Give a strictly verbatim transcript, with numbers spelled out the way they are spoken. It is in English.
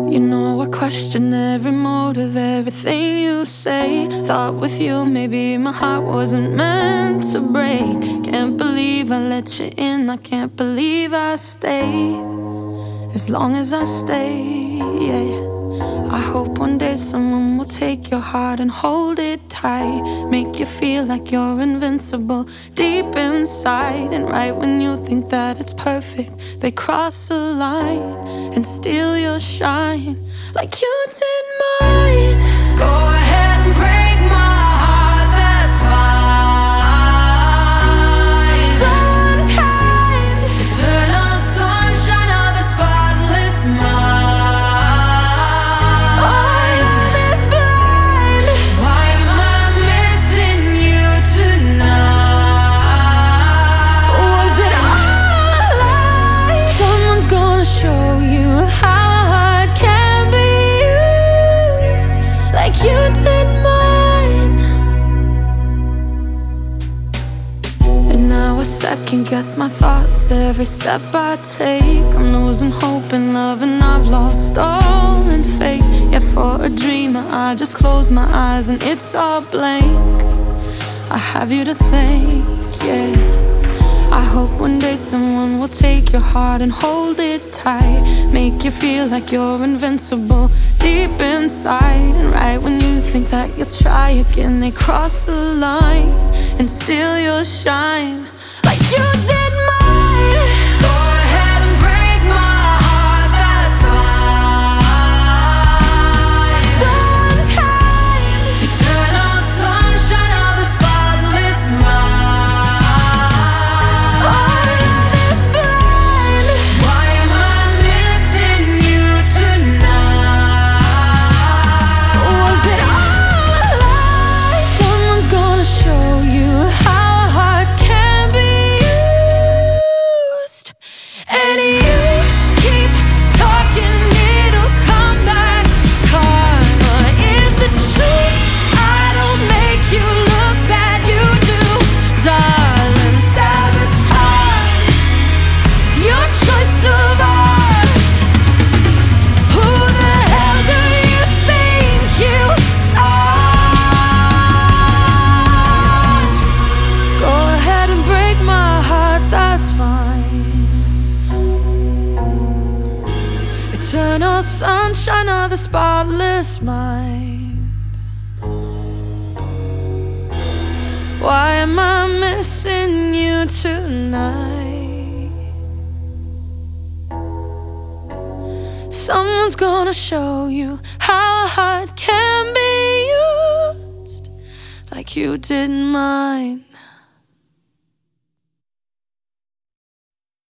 You know I question every motive, everything you say. Thought with you maybe my heart wasn't meant to break. Can't believe I let you in, I can't believe I stayed. As long as I stay, yeah. I hope one day someone will take your heart and hold it tight. Make you feel like you're invincible deep inside. And right when you think that it's perfect, they cross the line and steal your shine, like you did mine. Go ahead and break my heart, that's fine. So unkind, eternal sunshine of the spotless mind. Our love is blind. Why am I missing you tonight? Was it all a lie? Someone's gonna show you how a heart can be used, like you did mine. And now I second guess my thoughts every step I take. I'm losing hope in love and I've lost all in faith. Yeah, for a dreamer I just close my eyes and it's all blank. I have you to thank, yeah. I hope one day someone will take your heart and hold it tight. Make you feel like you're invincible deep inside. And right when you think that you'll try again, they cross the line and steal your shine, like you did mine. Go ahead and break my heart, that's fine. So unkind, eternal sunshine of the spotless mind. Our love is blind. Why am I missing you tonight? Was it all a lie? Someone's gonna show you how a heart can be used. And you keep talking, it'll come back. Karma is the truth. I don't make you look bad, you do. Darling, sabotage your choice of art. Who the hell do you think you are? Go ahead and break my heart, that's fine. Eternal sunshine of the spotless mind. Why am I missing you tonight? Someone's gonna show you how a heart can be used, like you did mine.